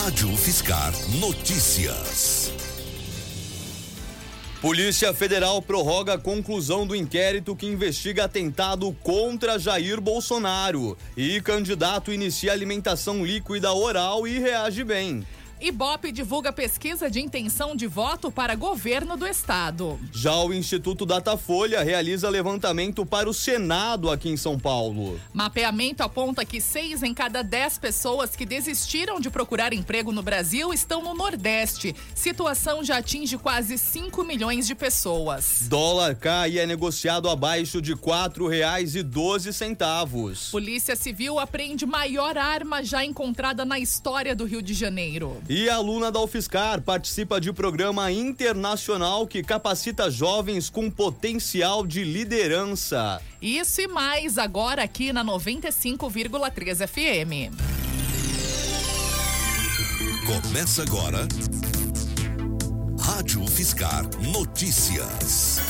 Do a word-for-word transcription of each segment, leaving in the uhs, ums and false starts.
Rádio Fiscar Notícias. Polícia Federal prorroga a conclusão do inquérito que investiga atentado contra Jair Bolsonaro. E candidato inicia alimentação líquida oral e reage bem. Ibope divulga pesquisa de intenção de voto para governo do estado. Já o Instituto Datafolha realiza levantamento para o Senado aqui em São Paulo. Mapeamento aponta que seis em cada dez pessoas que desistiram de procurar emprego no Brasil estão no Nordeste. Situação já atinge quase cinco milhões de pessoas. Dólar cai e é negociado abaixo de quatro reais e doze centavos. Polícia Civil apreende maior arma já encontrada na história do Rio de Janeiro. E a aluna da UFSCar participa de programa internacional que capacita jovens com potencial de liderança. Isso e mais agora aqui na noventa e cinco vírgula três F M. Começa agora Rádio Fiscar Notícias.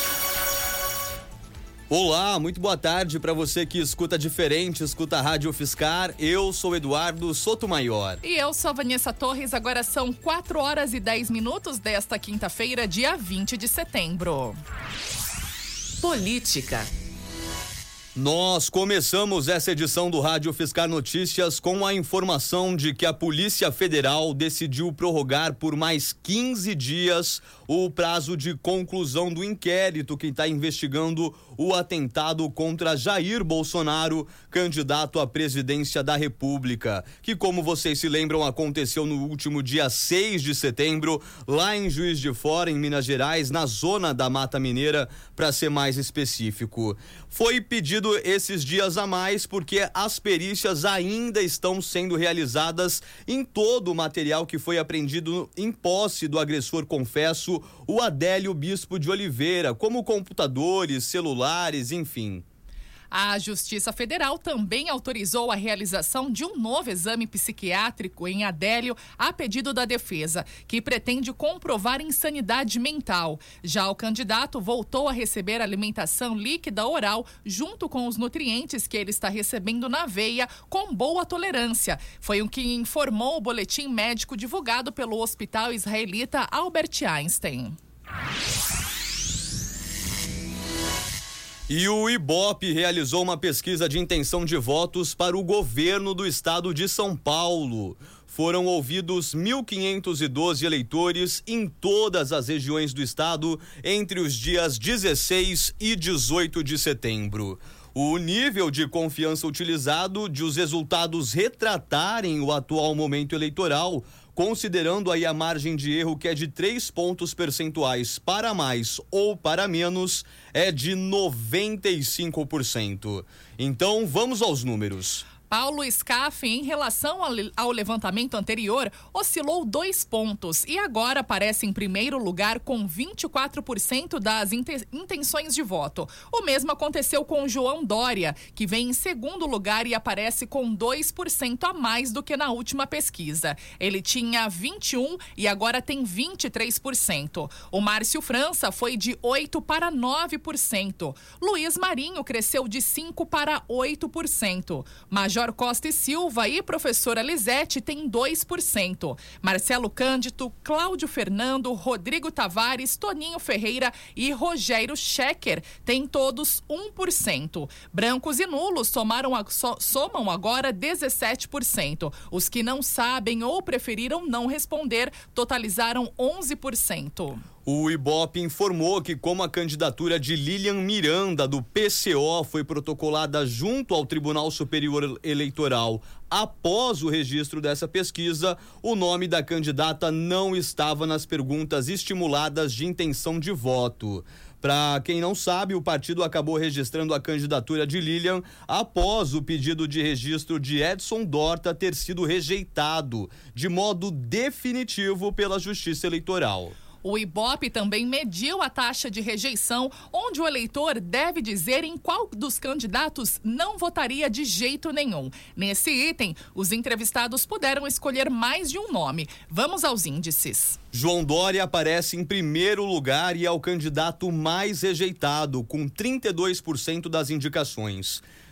Olá, muito boa tarde para você que escuta diferente, escuta a Rádio Fiscar. Eu sou Eduardo Sotomayor. E eu sou Vanessa Torres. Agora são quatro horas e dez minutos desta quinta-feira, dia vinte de setembro. Política. Nós começamos essa edição do Rádio Fiscar Notícias com a informação de que a Polícia Federal decidiu prorrogar por mais quinze dias o prazo de conclusão do inquérito que está investigando o atentado contra Jair Bolsonaro, candidato à presidência da República, que, como vocês se lembram, aconteceu no último dia seis de setembro, lá em Juiz de Fora, em Minas Gerais, na zona da Mata Mineira, para ser mais específico. Foi pedido esses dias a mais porque as perícias ainda estão sendo realizadas em todo o material que foi apreendido em posse do agressor confesso, o Adélio Bispo de Oliveira, como computadores, celulares, enfim. A Justiça Federal também autorizou a realização de um novo exame psiquiátrico em Adélio a pedido da defesa, que pretende comprovar insanidade mental. Já o candidato voltou a receber alimentação líquida oral junto com os nutrientes que ele está recebendo na veia com boa tolerância. Foi o que informou o boletim médico divulgado pelo Hospital Israelita Albert Einstein. E o Ibope realizou uma pesquisa de intenção de votos para o governo do estado de São Paulo. Foram ouvidos mil quinhentos e doze eleitores em todas as regiões do estado entre os dias dezesseis e dezoito de setembro. O nível de confiança utilizado de os resultados retratarem o atual momento eleitoral, considerando aí a margem de erro que é de três pontos percentuais para mais ou para menos, é de noventa e cinco por cento. Então, vamos aos números. Paulo Scaff, em relação ao levantamento anterior, oscilou dois pontos e agora aparece em primeiro lugar com vinte e quatro por cento das intenções de voto. O mesmo aconteceu com João Dória, que vem em segundo lugar e aparece com dois por cento a mais do que na última pesquisa. Ele tinha vinte e um por cento e agora tem vinte e três por cento. O Márcio França foi de oito para nove por cento. Luiz Marinho cresceu de cinco para oito por cento. Major Costa e Silva e professora Lisete têm dois por cento. Marcelo Cândido, Cláudio Fernando, Rodrigo Tavares, Toninho Ferreira e Rogério Schecker têm todos um por cento. Brancos e nulos somaram a, so, somam agora dezessete por cento. Os que não sabem ou preferiram não responder totalizaram onze por cento. O Ibope informou que, como a candidatura de Lilian Miranda, do P C O, foi protocolada junto ao Tribunal Superior Eleitoral após o registro dessa pesquisa, o nome da candidata não estava nas perguntas estimuladas de intenção de voto. Para quem não sabe, o partido acabou registrando a candidatura de Lilian após o pedido de registro de Edson Dorta ter sido rejeitado de modo definitivo pela Justiça Eleitoral. O Ibope também mediu a taxa de rejeição, onde o eleitor deve dizer em qual dos candidatos não votaria de jeito nenhum. Nesse item, os entrevistados puderam escolher mais de um nome. Vamos aos índices. João Dória aparece em primeiro lugar e é o candidato mais rejeitado, com trinta e dois por cento das indicações.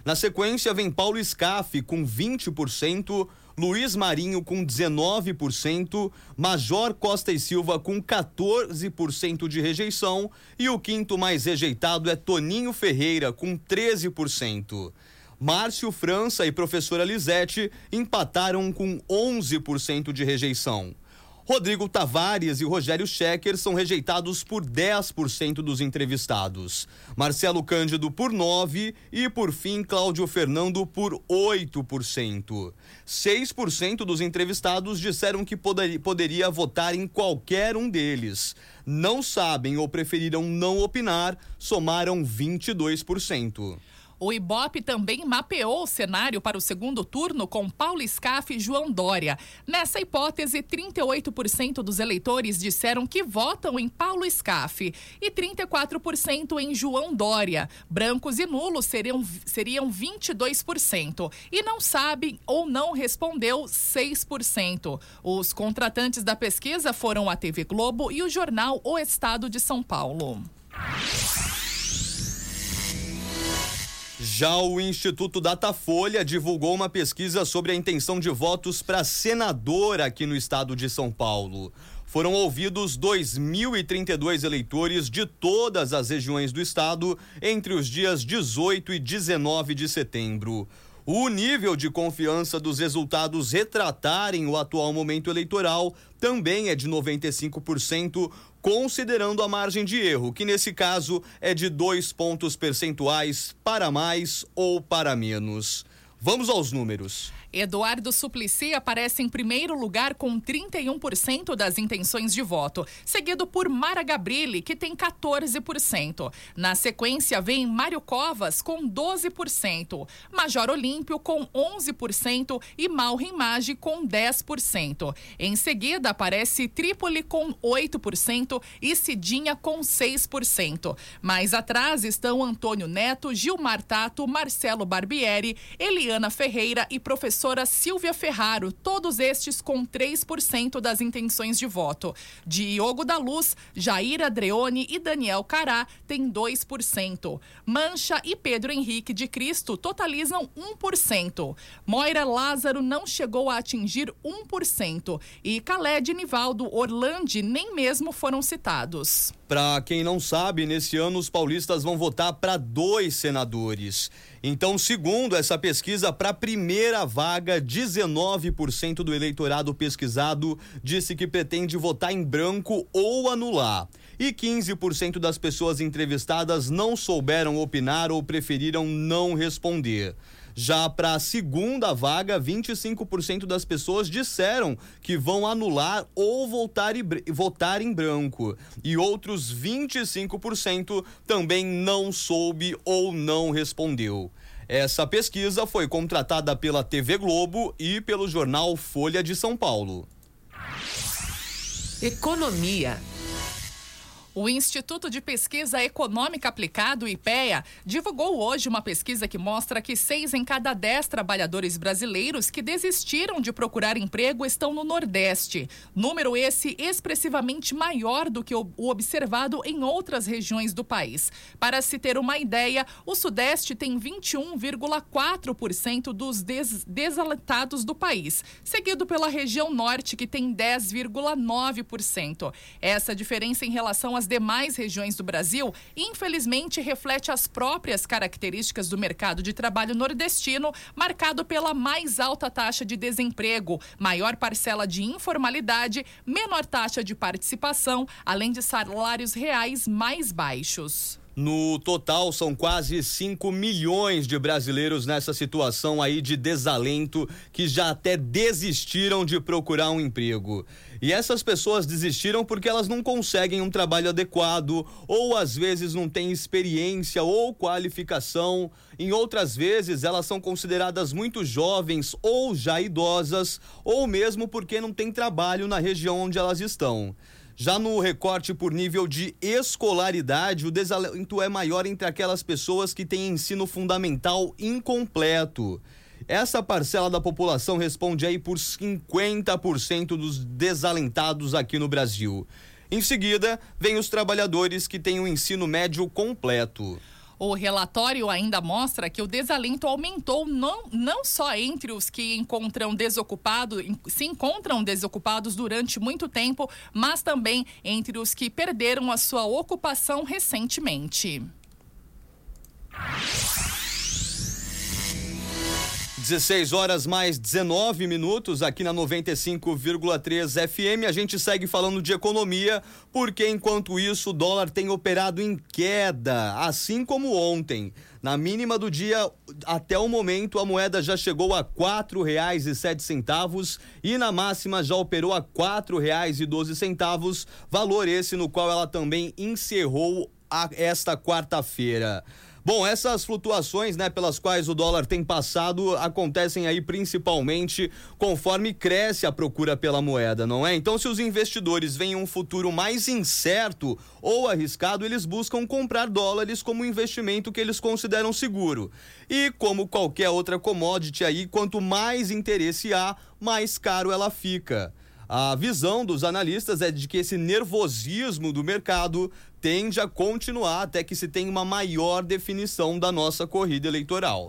Na sequência vem Paulo Scaff com vinte por cento, Luiz Marinho com dezenove por cento, Major Costa e Silva com quatorze por cento de rejeição e o quinto mais rejeitado é Toninho Ferreira com treze por cento. Márcio França e professora Lisete empataram com onze por cento de rejeição. Rodrigo Tavares e Rogério Schecker são rejeitados por dez por cento dos entrevistados. Marcelo Cândido por nove por cento e, por fim, Cláudio Fernando por oito por cento. seis por cento dos entrevistados disseram que poder, poderia votar em qualquer um deles. Não sabem ou preferiram não opinar, somaram vinte e dois por cento. O Ibope também mapeou o cenário para o segundo turno com Paulo Scaff e João Dória. Nessa hipótese, trinta e oito por cento dos eleitores disseram que votam em Paulo Scaff e trinta e quatro por cento em João Dória. Brancos e nulos seriam, seriam vinte e dois por cento e não sabem ou não respondeu seis por cento. Os contratantes da pesquisa foram a T V Globo e o jornal O Estado de São Paulo. Já o Instituto Datafolha divulgou uma pesquisa sobre a intenção de votos para senador aqui no estado de São Paulo. Foram ouvidos dois mil e trinta e dois eleitores de todas as regiões do estado entre os dias dezoito e dezenove de setembro. O nível de confiança dos resultados retratarem o atual momento eleitoral também é de noventa e cinco por cento, considerando a margem de erro, que nesse caso é de dois pontos percentuais para mais ou para menos. Vamos aos números. Eduardo Suplicy aparece em primeiro lugar com trinta e um por cento das intenções de voto, seguido por Mara Gabrilli, que tem quatorze por cento. Na sequência vem Mário Covas com doze por cento, Major Olímpio com onze por cento e Maureen Maggi com dez por cento. Em seguida aparece Trípoli com oito por cento e Cidinha com seis por cento. Mais atrás estão Antônio Neto, Gilmar Tato, Marcelo Barbieri, Eliana Ferreira e professor Silvia Ferraro, todos estes com três por cento das intenções de voto. Diogo da Luz, Jair Adreone e Daniel Cará têm dois por cento. Mancha e Pedro Henrique de Cristo totalizam um por cento. Moira Lázaro não chegou a atingir um por cento. E Khaled, Nivaldo, Orlandi nem mesmo foram citados. Para quem não sabe, nesse ano os paulistas vão votar para dois senadores. Então, segundo essa pesquisa, para a primeira vaga, dezenove por cento do eleitorado pesquisado disse que pretende votar em branco ou anular. E quinze por cento das pessoas entrevistadas não souberam opinar ou preferiram não responder. Já para a segunda vaga, vinte e cinco por cento das pessoas disseram que vão anular ou votar, votar em branco. E outros vinte e cinco por cento também não soube ou não respondeu. Essa pesquisa foi contratada pela T V Globo e pelo jornal Folha de São Paulo. Economia. O Instituto de Pesquisa Econômica Aplicado, IPEA, divulgou hoje uma pesquisa que mostra que seis em cada dez trabalhadores brasileiros que desistiram de procurar emprego estão no Nordeste. Número esse expressivamente maior do que o observado em outras regiões do país. Para se ter uma ideia, o Sudeste tem vinte e um vírgula quatro por cento dos des- desalentados do país, seguido pela região Norte, que tem dez vírgula nove por cento. Essa diferença em relação às demais regiões do Brasil, infelizmente, reflete as próprias características do mercado de trabalho nordestino, marcado pela mais alta taxa de desemprego, maior parcela de informalidade, menor taxa de participação, além de salários reais mais baixos. No total, são quase cinco milhões de brasileiros nessa situação aí de desalento que já até desistiram de procurar um emprego. E essas pessoas desistiram porque elas não conseguem um trabalho adequado, ou às vezes não têm experiência ou qualificação. Em outras vezes, elas são consideradas muito jovens ou já idosas, ou mesmo porque não têm trabalho na região onde elas estão. Já no recorte por nível de escolaridade, o desalento é maior entre aquelas pessoas que têm ensino fundamental incompleto. Essa parcela da população responde aí por cinquenta por cento dos desalentados aqui no Brasil. Em seguida, vem os trabalhadores que têm o ensino médio completo. O relatório ainda mostra que o desalento aumentou não, não só entre os que encontram desocupado, se encontram desocupados durante muito tempo, mas também entre os que perderam a sua ocupação recentemente. dezesseis horas mais dezenove minutos aqui na noventa e cinco vírgula três F M. A gente segue falando de economia, porque enquanto isso o dólar tem operado em queda, assim como ontem. Na mínima do dia, até o momento, a moeda já chegou a quatro reais e sete centavos e na máxima já operou a quatro reais e doze centavos, valor esse no qual ela também encerrou a, esta quarta-feira. Bom, essas flutuações, né, pelas quais o dólar tem passado, acontecem aí principalmente conforme cresce a procura pela moeda, não é? Então, se os investidores veem um futuro mais incerto ou arriscado, eles buscam comprar dólares como investimento que eles consideram seguro. E como qualquer outra commodity aí, quanto mais interesse há, mais caro ela fica. A visão dos analistas é de que esse nervosismo do mercado tende a continuar até que se tenha uma maior definição da nossa corrida eleitoral.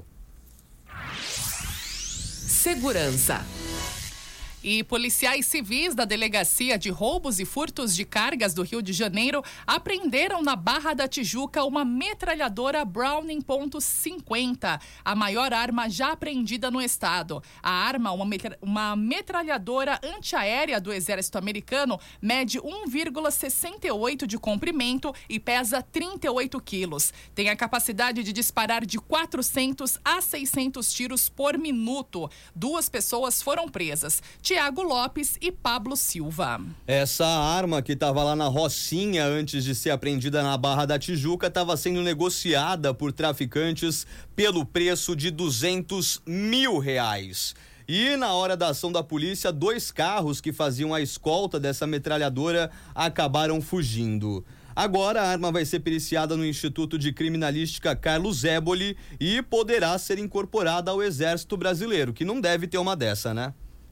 Segurança. E policiais civis da Delegacia de Roubos e Furtos de Cargas do Rio de Janeiro apreenderam na Barra da Tijuca uma metralhadora Browning ponto cinquenta, a maior arma já apreendida no estado. A arma, uma, metra- uma metralhadora antiaérea do Exército Americano, mede um vírgula sessenta e oito de comprimento e pesa trinta e oito quilos. Tem a capacidade de disparar de quatrocentos a seiscentos tiros por minuto. Duas pessoas foram presas. Tiago Lopes e Pablo Silva. Essa arma que estava lá na Rocinha antes de ser apreendida na Barra da Tijuca estava sendo negociada por traficantes pelo preço de duzentos mil reais. E na hora da ação da polícia, dois carros que faziam a escolta dessa metralhadora acabaram fugindo. Agora a arma vai ser periciada no Instituto de Criminalística Carlos Éboli e poderá ser incorporada ao Exército Brasileiro, que não deve ter uma dessa, né?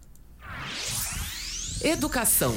Educação.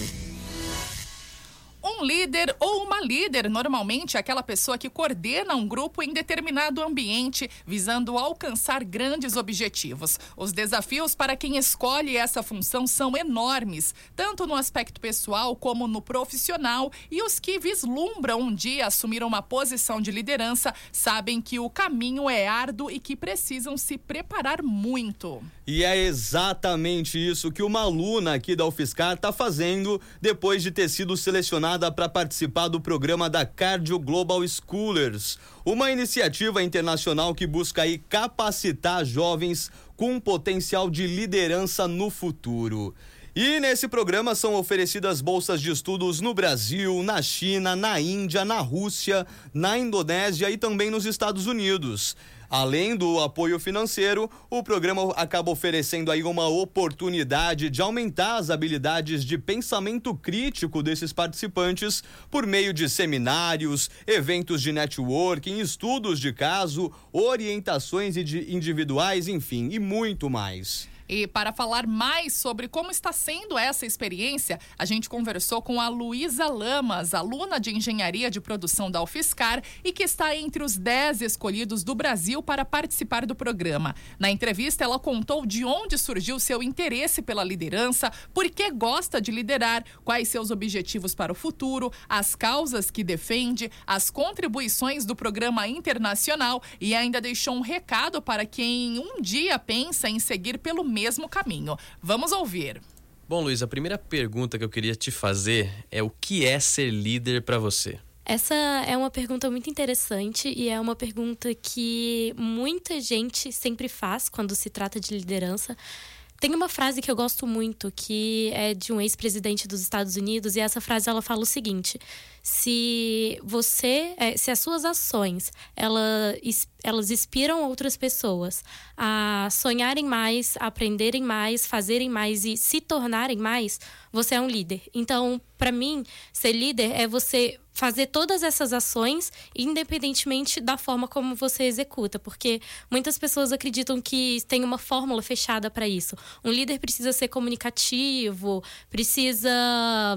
Um líder ou uma líder, normalmente aquela pessoa que coordena um grupo em determinado ambiente, visando alcançar grandes objetivos. Os desafios para quem escolhe essa função são enormes, tanto no aspecto pessoal como no profissional, e os que vislumbram um dia assumir uma posição de liderança sabem que o caminho é árduo e que precisam se preparar muito. E é exatamente isso que uma aluna aqui da UFSCar está fazendo depois de ter sido selecionada para participar do programa da Cardio Global Schoolers, uma iniciativa internacional que busca aí capacitar jovens com potencial de liderança no futuro. E nesse programa são oferecidas bolsas de estudos no Brasil, na China, na Índia, na Rússia, na Indonésia e também nos Estados Unidos. Além do apoio financeiro, o programa acaba oferecendo aí uma oportunidade de aumentar as habilidades de pensamento crítico desses participantes por meio de seminários, eventos de networking, estudos de caso, orientações individuais, enfim, e muito mais. E para falar mais sobre como está sendo essa experiência, a gente conversou com a Luísa Lamas, aluna de Engenharia de Produção da UFSCar e que está entre os dez escolhidos do Brasil para participar do programa. Na entrevista, ela contou de onde surgiu seu interesse pela liderança, por que gosta de liderar, quais seus objetivos para o futuro, as causas que defende, as contribuições do programa internacional e ainda deixou um recado para quem um dia pensa em seguir pelo mesmo caminho. Vamos ouvir. Bom, Luiz, a primeira pergunta que eu queria te fazer é o que é ser líder para você? Essa é uma pergunta muito interessante e é uma pergunta que muita gente sempre faz quando se trata de liderança. Tem uma frase que eu gosto muito, que é de um ex-presidente dos Estados Unidos, e essa frase ela fala o seguinte: se você, se as suas ações ela, elas inspiram outras pessoas a sonharem mais, a aprenderem mais, fazerem mais e se tornarem mais, você é um líder. Então, para mim, ser líder é você fazer todas essas ações independentemente da forma como você executa, porque muitas pessoas acreditam que tem uma fórmula fechada para isso. Um líder precisa ser comunicativo, precisa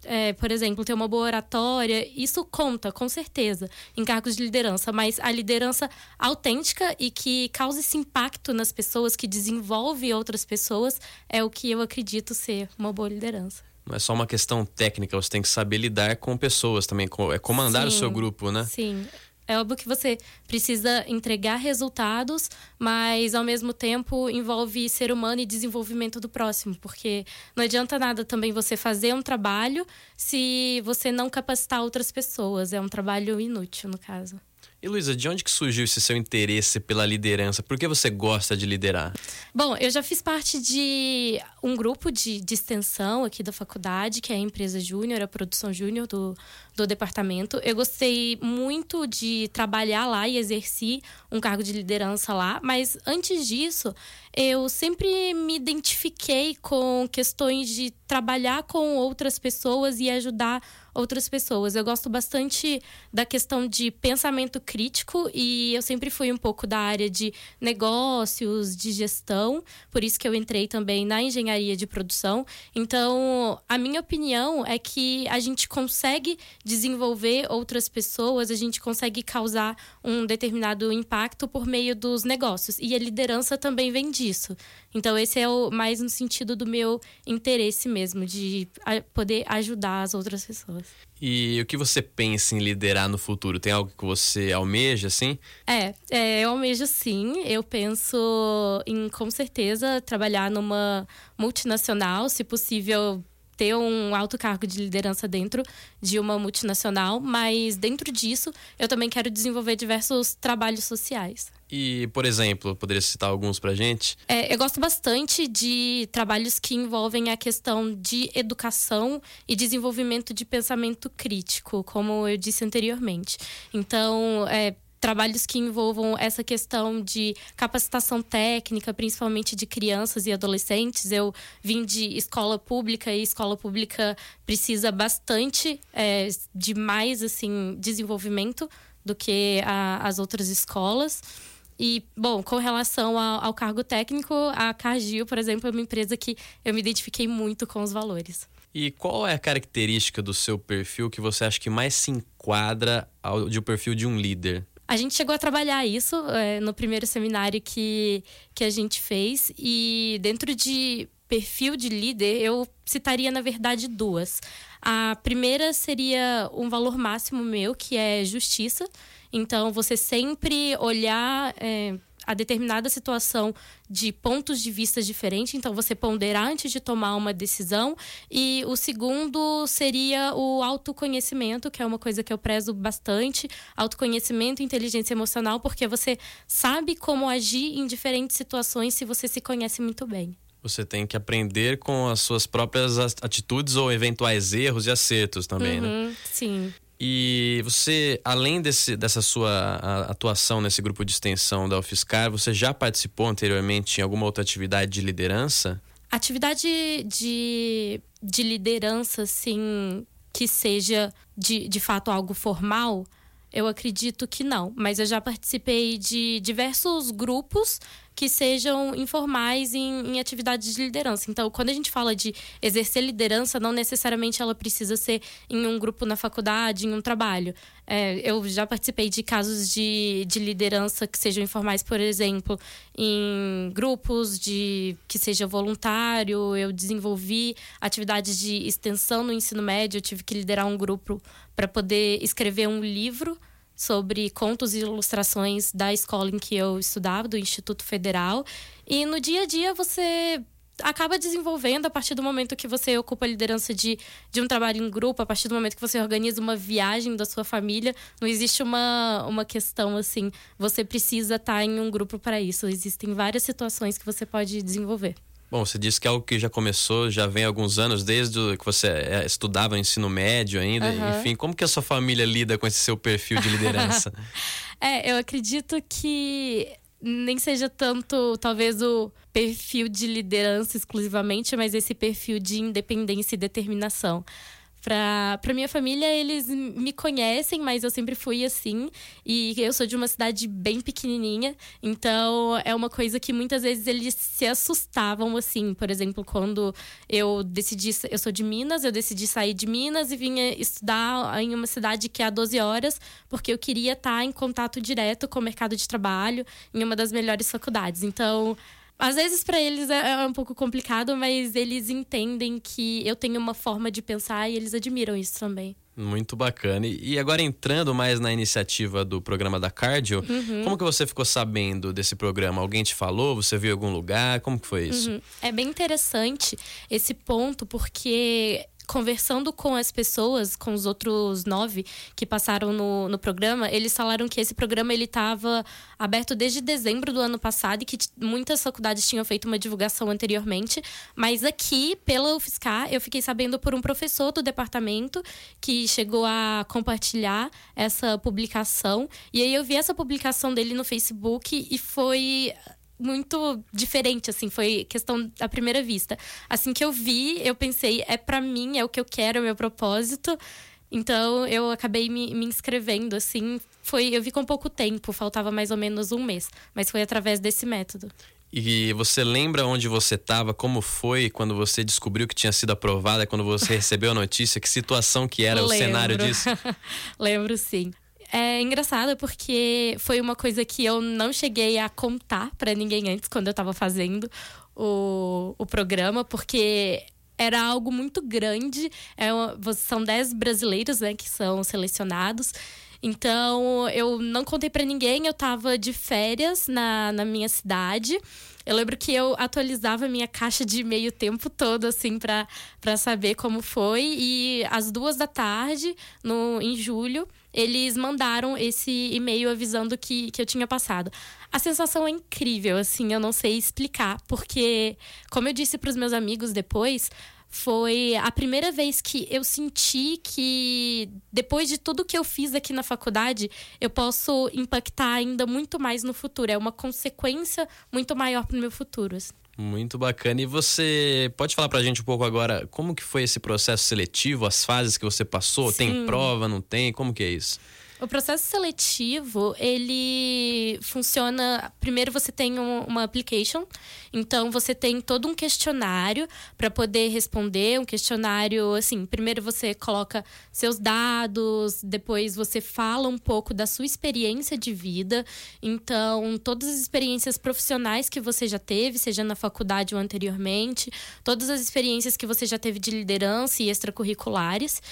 é, por exemplo, ter uma boa oratória, isso conta, com certeza, em cargos de liderança. Mas a liderança autêntica e que causa esse impacto nas pessoas, que desenvolve outras pessoas, é o que eu acredito ser uma boa liderança. Não é só uma questão técnica, você tem que saber lidar com pessoas também, é comandar Sim, o seu grupo, né? Sim. É óbvio que você precisa entregar resultados, mas ao mesmo tempo envolve ser humano e desenvolvimento do próximo, porque não adianta nada também você fazer um trabalho se você não capacitar outras pessoas. É um trabalho inútil, no caso. E Luísa, de onde que surgiu esse seu interesse pela liderança? Por que você gosta de liderar? Bom, eu já fiz parte de um grupo de, de extensão aqui da faculdade, que é a Empresa Júnior, a Produção Júnior do, do departamento. Eu gostei muito de trabalhar lá e exerci um cargo de liderança lá, mas antes disso, eu sempre me identifiquei com questões de trabalhar com outras pessoas e ajudar outras pessoas. Eu gosto bastante da questão de pensamento crítico e eu sempre fui um pouco da área de negócios, de gestão, por isso que eu entrei também na engenharia de produção. Então, a minha opinião é que a gente consegue desenvolver outras pessoas, a gente consegue causar um determinado impacto por meio dos negócios. E a liderança também vem disso. Então, esse é o mais no sentido do meu interesse mesmo, de poder ajudar as outras pessoas. E o que você pensa em liderar no futuro? Tem algo que você almeja, assim? É, é eu almejo sim. Eu penso em, com certeza, trabalhar numa multinacional, se possível ter um alto cargo de liderança dentro de uma multinacional, mas dentro disso eu também quero desenvolver diversos trabalhos sociais. E, por exemplo, poderia citar alguns pra gente? É, eu gosto bastante de trabalhos que envolvem a questão de educação e desenvolvimento de pensamento crítico, como eu disse anteriormente. Então, é, trabalhos que envolvam essa questão de capacitação técnica, principalmente de crianças e adolescentes. Eu vim de escola pública e escola pública precisa bastante é, de mais assim, desenvolvimento do que a, as outras escolas. E, bom, com relação ao, ao cargo técnico, a Cargill, por exemplo, é uma empresa que eu me identifiquei muito com os valores. E qual é a característica do seu perfil que você acha que mais se enquadra ao de um perfil de um líder? A gente chegou a trabalhar isso é, no primeiro seminário que, que a gente fez. E dentro de perfil de líder, eu citaria, na verdade, duas. A primeira seria um valor máximo meu, que é justiça. Então, você sempre olhar é, a determinada situação de pontos de vista diferentes. Então, você ponderar antes de tomar uma decisão. E o segundo seria o autoconhecimento, que é uma coisa que eu prezo bastante. Autoconhecimento e inteligência emocional, porque você sabe como agir em diferentes situações se você se conhece muito bem. Você tem que aprender com as suas próprias atitudes ou eventuais erros e acertos também, uhum, né? Sim. E você, além desse, dessa sua atuação nesse grupo de extensão da UFSCar, você já participou anteriormente em alguma outra atividade de liderança? Atividade de, de liderança, assim, que seja de, de fato algo formal, eu acredito que não. Mas eu já participei de diversos grupos que sejam informais em, em atividades de liderança. Então, quando a gente fala de exercer liderança, não necessariamente ela precisa ser em um grupo na faculdade, em um trabalho. É, eu já participei de casos de, de liderança que sejam informais, por exemplo, em grupos de que seja voluntário. Eu desenvolvi atividades de extensão no ensino médio. Eu tive que liderar um grupo para poder escrever um livro sobre contos e ilustrações da escola em que eu estudava, do Instituto Federal. E no dia a dia você acaba desenvolvendo a partir do momento que você ocupa a liderança de, de um trabalho em grupo, a partir do momento que você organiza uma viagem da sua família. Não existe uma, uma questão assim, você precisa estar em um grupo para isso. Existem várias situações que você pode desenvolver. Bom, você disse que é algo que já começou, já vem há alguns anos, desde que você estudava no ensino médio ainda. Uhum. Enfim, como que a sua família lida com esse seu perfil de liderança? É, eu acredito que nem seja tanto, talvez, o perfil de liderança exclusivamente, mas esse perfil de independência e determinação. Pra, pra minha família, eles me conhecem, mas eu sempre fui assim. E eu sou de uma cidade bem pequenininha. Então, é uma coisa que muitas vezes eles se assustavam, assim. Por exemplo, quando eu decidi... Eu sou de Minas, eu decidi sair de Minas e vinha estudar em uma cidade que é a doze horas, porque eu queria estar em contato direto com o mercado de trabalho, em uma das melhores faculdades. Então... Às vezes, para eles é um pouco complicado, mas eles entendem que eu tenho uma forma de pensar e eles admiram isso também. Muito bacana. E agora entrando mais na iniciativa do programa da Cardio, uhum. como que você ficou sabendo desse programa? Alguém te falou? Você viu em algum lugar? Como que foi isso? Uhum. É bem interessante esse ponto, porque... Conversando com as pessoas, com os outros nove que passaram no, no programa, eles falaram que esse programa ele estava aberto desde dezembro do ano passado e que muitas faculdades tinham feito uma divulgação anteriormente. Mas aqui, pela UFSCar, eu fiquei sabendo por um professor do departamento que chegou a compartilhar essa publicação. E aí eu vi essa publicação dele no Facebook e foi... muito diferente, assim, foi questão à primeira vista. Assim que eu vi, eu pensei, é pra mim, é o que eu quero, é o meu propósito. Então, eu acabei me, me inscrevendo, assim. Foi, eu vi com pouco tempo, faltava mais ou menos um mês. Mas foi através desse método. E você lembra onde você estava? Como foi quando você descobriu que tinha sido aprovada? Quando você recebeu a notícia? Que situação que era Lembro. o cenário disso? Lembro, sim. É engraçado porque foi uma coisa que eu não cheguei a contar pra ninguém antes, quando eu tava fazendo o, o programa, porque era algo muito grande. É uma, são dez brasileiros, né, que são selecionados. Então, eu não contei pra ninguém, eu tava de férias na, na minha cidade. Eu lembro que eu atualizava a minha caixa de e-mail o tempo todo, assim, pra, pra saber como foi. E às duas da tarde, no, em julho, eles mandaram esse e-mail avisando que, que eu tinha passado. A sensação é incrível, assim, eu não sei explicar. Porque, como eu disse pros meus amigos depois... Foi a primeira vez que eu senti que, depois de tudo que eu fiz aqui na faculdade, eu posso impactar ainda muito mais no futuro. É uma consequência muito maior pro meu futuro. Assim. Muito bacana. E você pode falar pra gente um pouco agora como que foi esse processo seletivo, as fases que você passou? Sim. Tem prova, não tem? Como que é isso? O processo seletivo, ele funciona... Primeiro você tem um, uma application, então você tem todo um questionário para poder responder, um questionário, assim, primeiro você coloca seus dados, depois você fala um pouco da sua experiência de vida, então todas as experiências profissionais que você já teve, seja na faculdade ou anteriormente, todas as experiências que você já teve de liderança e extracurriculares.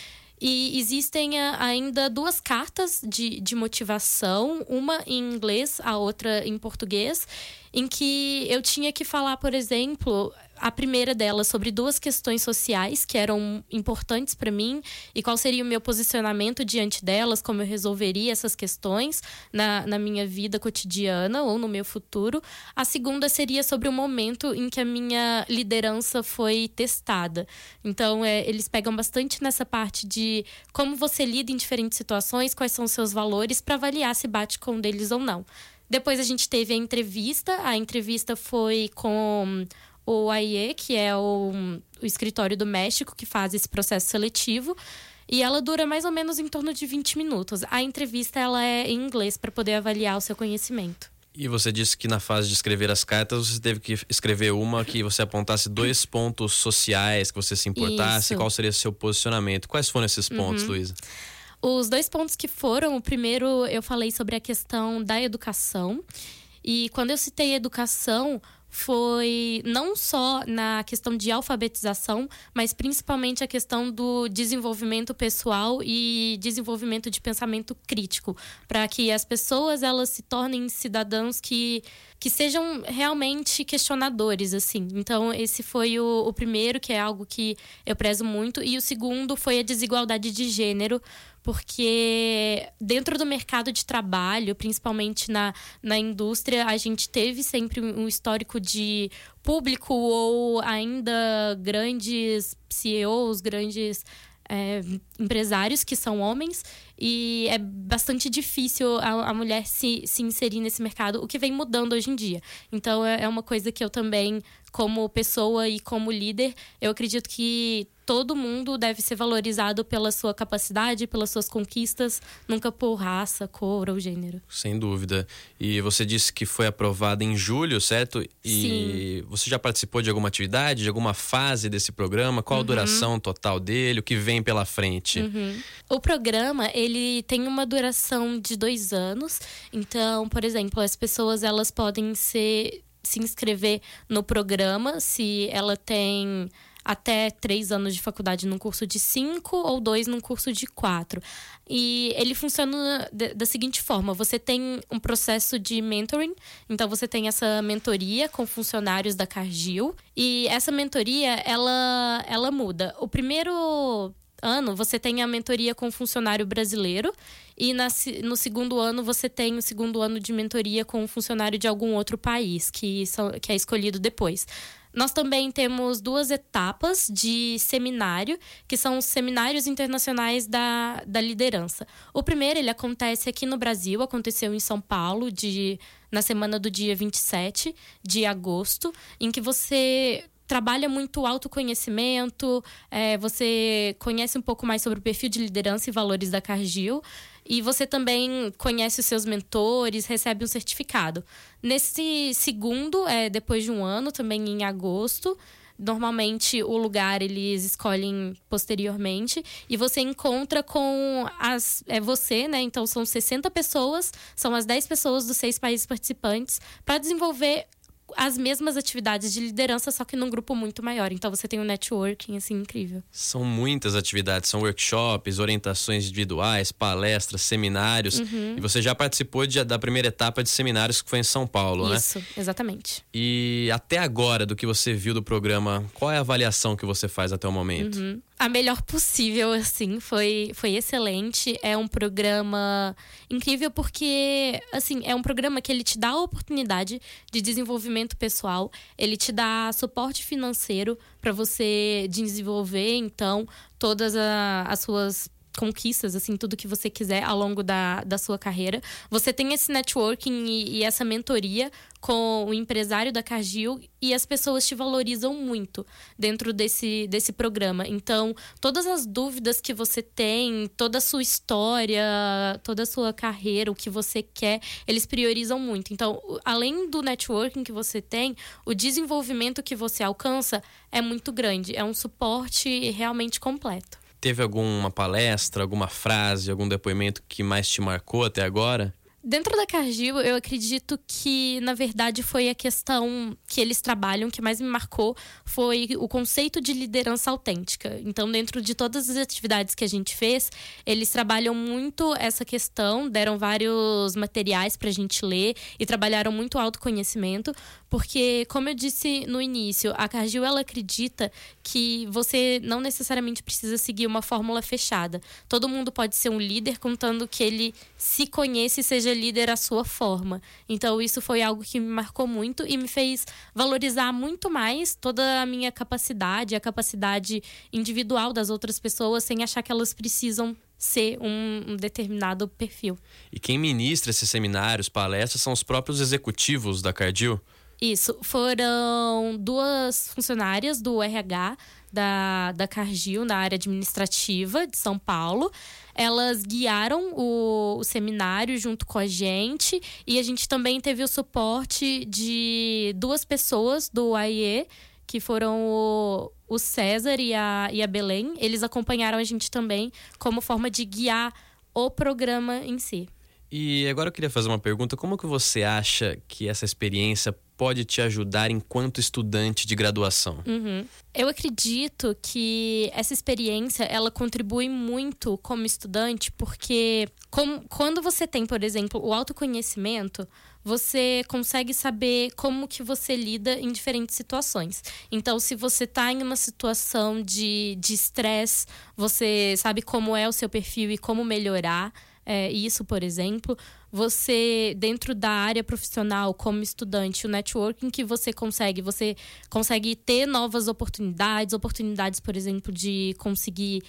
E existem ainda duas cartas de, de motivação, uma em inglês, a outra em português, em que eu tinha que falar, por exemplo, a primeira delas sobre duas questões sociais que eram importantes para mim e qual seria o meu posicionamento diante delas, como eu resolveria essas questões na, na minha vida cotidiana ou no meu futuro. A segunda seria sobre o momento em que a minha liderança foi testada. Então, é, eles pegam bastante nessa parte de como você lida em diferentes situações, quais são os seus valores, para avaliar se bate com um deles ou não. Depois a gente teve a entrevista. A entrevista foi com o A I E, que é o, o escritório do México que faz esse processo seletivo. E ela dura mais ou menos em torno de vinte minutos. A entrevista ela é em inglês para poder avaliar o seu conhecimento. E você disse que na fase de escrever as cartas, você teve que escrever uma que você apontasse dois pontos sociais que você se importasse. Isso. Qual seria o seu posicionamento? Quais foram esses pontos, uhum. Luísa? Os dois pontos que foram, o primeiro eu falei sobre a questão da educação. E quando eu citei educação, foi não só na questão de alfabetização, mas principalmente a questão do desenvolvimento pessoal e desenvolvimento de pensamento crítico, para que as pessoas elas se tornem cidadãos que, que sejam realmente questionadores, assim. Então, esse foi o, o primeiro, que é algo que eu prezo muito, e o segundo foi a desigualdade de gênero, porque dentro do mercado de trabalho, principalmente na, na indústria, a gente teve sempre um histórico de público ou ainda grandes C E Os, grandes é, empresários que são homens, e é bastante difícil a, a mulher se, se inserir nesse mercado, o que vem mudando hoje em dia. Então é uma coisa que eu também, como pessoa e como líder, eu acredito que todo mundo deve ser valorizado pela sua capacidade, pelas suas conquistas, nunca por raça, cor ou gênero. Sem dúvida. E você disse que foi aprovada em julho, certo? E Sim. você já participou de alguma atividade, de alguma fase desse programa? Qual a duração total dele? O que vem pela frente? Uhum. O programa, ele tem uma duração de dois anos. Então, por exemplo, as pessoas elas podem ser, se inscrever no programa se ela tem até três anos de faculdade num curso de cinco ou dois num curso de quatro. E ele funciona da seguinte forma: você tem um processo de mentoring, então você tem essa mentoria com funcionários da Cargill, e essa mentoria, ela, ela muda. O primeiro ano, você tem a mentoria com um funcionário brasileiro, e na, no segundo ano, você tem o segundo ano de mentoria com um funcionário de algum outro país, que, são, que é escolhido depois. Nós também temos duas etapas de seminário, que são os seminários internacionais da, da liderança. O primeiro, ele acontece aqui no Brasil, aconteceu em São Paulo, de, na semana do dia vinte e sete de agosto, em que você trabalha muito autoconhecimento, é, você conhece um pouco mais sobre o perfil de liderança e valores da Cargill, e você também conhece os seus mentores, recebe um certificado. Nesse segundo, é, depois de um ano, também em agosto, normalmente o lugar eles escolhem posteriormente, e você encontra com as, é você, né? Então são sessenta pessoas, são as dez pessoas dos seis países participantes, para desenvolver as mesmas atividades de liderança, só que num grupo muito maior. Então você tem um networking, assim, incrível. São muitas atividades, são workshops, orientações individuais, palestras, seminários. Uhum. E você já participou de, da primeira etapa de seminários, que foi em São Paulo, né? Isso, exatamente. E até agora, do que você viu do programa, qual é a avaliação que você faz até o momento? Uhum. A melhor possível, assim, foi, foi excelente. É um programa incrível porque, assim, é um programa que ele te dá a oportunidade de desenvolvimento pessoal, ele te dá suporte financeiro para você desenvolver, então, todas a, as suas conquistas, assim, tudo que você quiser ao longo da, da sua carreira. Você tem esse networking e, e essa mentoria com o empresário da Cargill, e as pessoas te valorizam muito dentro desse, desse programa. Então, todas as dúvidas que você tem, toda a sua história, toda a sua carreira, o que você quer, eles priorizam muito. Então, além do networking que você tem, o desenvolvimento que você alcança é muito grande. É um suporte realmente completo. Teve alguma palestra, alguma frase, algum depoimento que mais te marcou até agora? Dentro da Cargill, eu acredito que, na verdade, foi a questão que eles trabalham, que mais me marcou, foi o conceito de liderança autêntica. Então, dentro de todas as atividades que a gente fez, eles trabalham muito essa questão, deram vários materiais pra gente ler e trabalharam muito o autoconhecimento, porque, como eu disse no início, a Cargill, ela acredita que você não necessariamente precisa seguir uma fórmula fechada. Todo mundo pode ser um líder, contando que ele se conheça e seja líder à sua forma. Então, isso foi algo que me marcou muito e me fez valorizar muito mais toda a minha capacidade, a capacidade individual das outras pessoas, sem achar que elas precisam ser um, um determinado perfil. E quem ministra esses seminários, palestras, são os próprios executivos da Cargill? Isso, foram duas funcionárias do R H da, da Cargill, na área administrativa de São Paulo. Elas guiaram o, o seminário junto com a gente, e a gente também teve o suporte de duas pessoas do A I E, que foram o, o César e a, e a Belém. Eles acompanharam a gente também como forma de guiar o programa em si. E agora eu queria fazer uma pergunta: como que você acha que essa experiência pode te ajudar enquanto estudante de graduação? Uhum. Eu acredito que essa experiência, ela contribui muito como estudante, porque como, quando você tem, por exemplo, o autoconhecimento, você consegue saber como que você lida em diferentes situações. Então, se você está em uma situação de de estresse, você sabe como é o seu perfil e como melhorar. É, isso, por exemplo, você, dentro da área profissional, como estudante, o networking que você consegue, você consegue ter novas oportunidades, oportunidades, por exemplo, de conseguir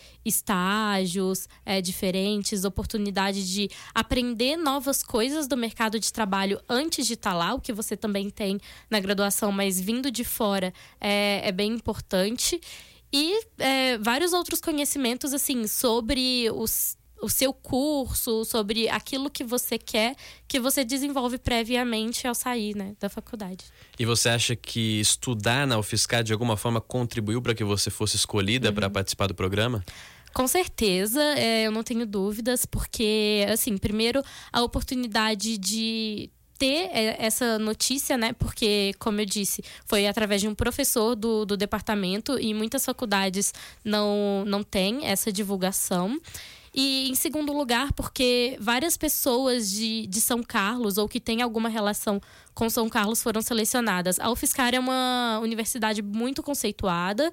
estágios é, diferentes, oportunidade de aprender novas coisas do mercado de trabalho antes de estar lá, o que você também tem na graduação, mas vindo de fora é, é bem importante. E é, vários outros conhecimentos, assim, sobre os, o seu curso, sobre aquilo que você quer, que você desenvolve previamente ao sair, né, da faculdade. E você acha que estudar na UFSCar de alguma forma contribuiu para que você fosse escolhida uhum. para participar do programa? Com certeza, é, eu não tenho dúvidas, porque, assim, primeiro, a oportunidade de ter essa notícia, né? Porque, como eu disse, foi através de um professor do, do departamento e muitas faculdades não, não têm essa divulgação. E, em segundo lugar, porque várias pessoas de, de São Carlos ou que têm alguma relação com São Carlos foram selecionadas. A UFSCar é uma universidade muito conceituada,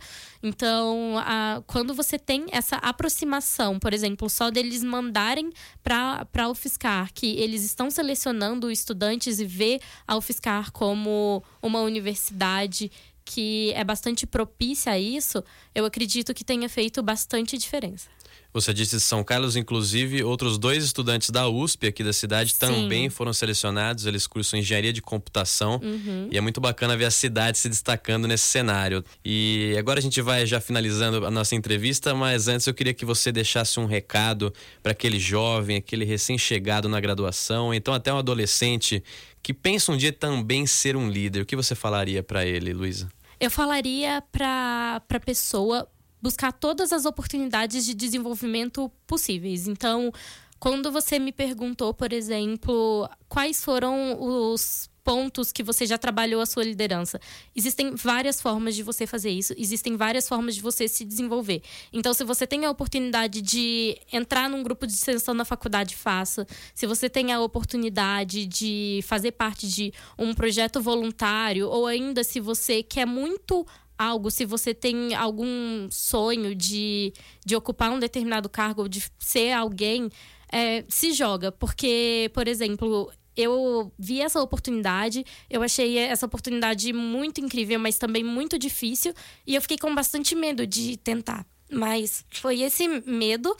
então a, quando você tem essa aproximação, por exemplo, só deles mandarem para a UFSCar que eles estão selecionando estudantes e ver a UFSCar como uma universidade que é bastante propícia a isso, eu acredito que tenha feito bastante diferença. Você disse de São Carlos, inclusive, outros dois estudantes da U S P aqui da cidade Sim. também foram selecionados. Eles cursam Engenharia de Computação. Uhum. E é muito bacana ver a cidade se destacando nesse cenário. E agora a gente vai já finalizando a nossa entrevista, mas antes eu queria que você deixasse um recado para aquele jovem, aquele recém-chegado na graduação, então até um adolescente que pensa um dia também ser um líder. O que você falaria para ele, Luísa? Eu falaria para a pessoa buscar todas as oportunidades de desenvolvimento possíveis. Então, quando você me perguntou, por exemplo, quais foram os pontos que você já trabalhou a sua liderança, existem várias formas de você fazer isso, existem várias formas de você se desenvolver. Então, se você tem a oportunidade de entrar num grupo de extensão na faculdade, faça. Se você tem a oportunidade de fazer parte de um projeto voluntário, ou ainda se você quer muito algo, se você tem algum sonho de, de ocupar um determinado cargo, ou de ser alguém, é, se joga. Porque, por exemplo, eu vi essa oportunidade, eu achei essa oportunidade muito incrível, mas também muito difícil, e eu fiquei com bastante medo de tentar. Mas foi esse medo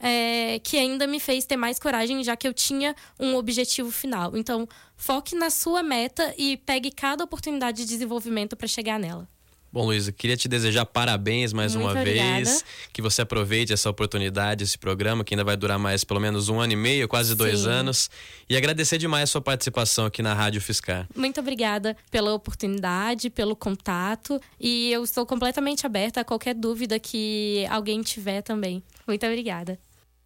é, que ainda me fez ter mais coragem, já que eu tinha um objetivo final. Então, foque na sua meta e pegue cada oportunidade de desenvolvimento para chegar nela. Bom, Luísa, queria te desejar parabéns mais Muito uma obrigada. vez. Que você aproveite essa oportunidade, esse programa, que ainda vai durar mais pelo menos um ano e meio, quase dois Sim. anos. E agradecer demais a sua participação aqui na Rádio UFSCar. Muito obrigada pela oportunidade, pelo contato. E eu estou completamente aberta a qualquer dúvida que alguém tiver também. Muito obrigada.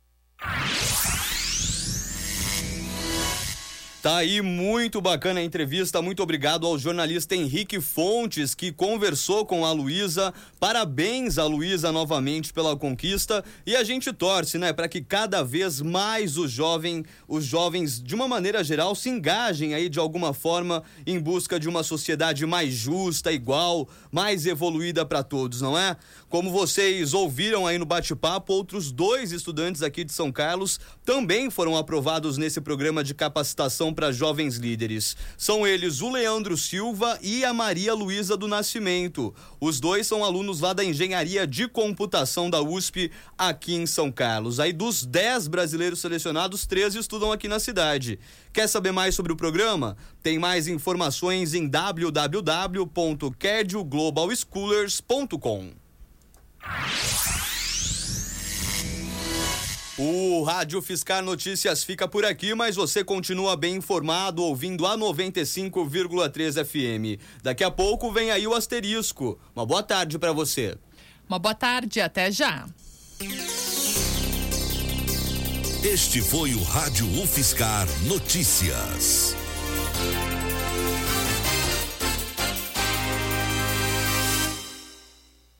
Tá aí, muito bacana a entrevista. Muito obrigado ao jornalista Henrique Fontes, que conversou com a Luísa. Parabéns a Luísa novamente pela conquista. E a gente torce, né, para que cada vez mais o jovem, os jovens, de uma maneira geral, se engajem aí de alguma forma em busca de uma sociedade mais justa, igual, mais evoluída para todos, não é? Como vocês ouviram aí no bate-papo, outros dois estudantes aqui de São Carlos também foram aprovados nesse programa de capacitação para jovens líderes. São eles o Leandro Silva e a Maria Luísa do Nascimento. Os dois são alunos lá da Engenharia de Computação da U S P aqui em São Carlos. Aí dos dez brasileiros selecionados, treze estudam aqui na cidade. Quer saber mais sobre o programa? Tem mais informações em w w w ponto kedio global schoolers ponto com. O Rádio UFSCar Notícias fica por aqui, mas você continua bem informado ouvindo a noventa e cinco vírgula três F M. Daqui a pouco vem aí o Asterisco. Uma boa tarde para você. Uma boa tarde, até já. Este foi o Rádio UFSCar Notícias.